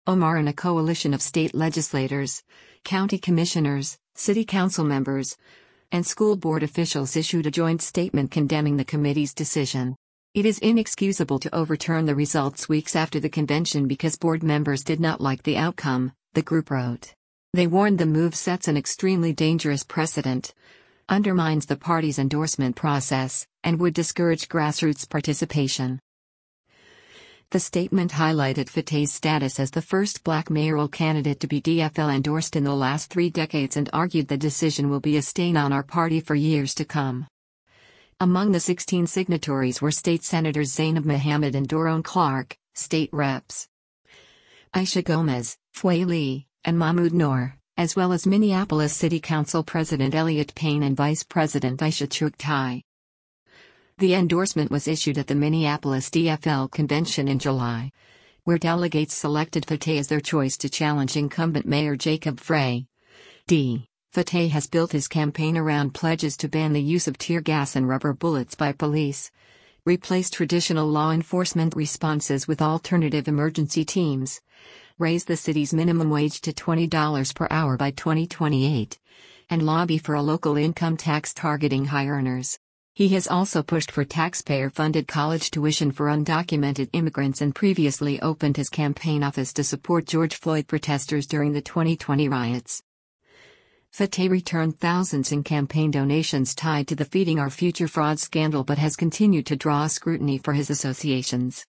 Omar and a coalition of state legislators, county commissioners, city council members, and school board officials issued a joint statement condemning the committee's decision. It is inexcusable to overturn the results weeks after the convention because board members did not like the outcome, the group wrote. They warned the move sets an extremely dangerous precedent, undermines the party's endorsement process, and would discourage grassroots participation. The statement highlighted Fateh's status as the first black mayoral candidate to be DFL endorsed in the last 3 decades and argued the decision will be a stain on our party for years to come. Among the 16 signatories were State Senators Zainab Mohammed and Dorone Clark, State Reps. Aisha Gomez, Fway Lee, and Mahmoud Noor, as well as Minneapolis City Council President Elliot Payne and Vice President Aisha Chugtai. The endorsement was issued at the Minneapolis DFL convention in July, where delegates selected Fateh as their choice to challenge incumbent Mayor Jacob Frey. Fateh has built his campaign around pledges to ban the use of tear gas and rubber bullets by police, replace traditional law enforcement responses with alternative emergency teams, raise the city's minimum wage to $20 per hour by 2028, and lobby for a local income tax targeting high earners. He has also pushed for taxpayer-funded college tuition for undocumented immigrants and previously opened his campaign office to support George Floyd protesters during the 2020 riots. Fateh returned thousands in campaign donations tied to the Feeding Our Future fraud scandal but has continued to draw scrutiny for his associations.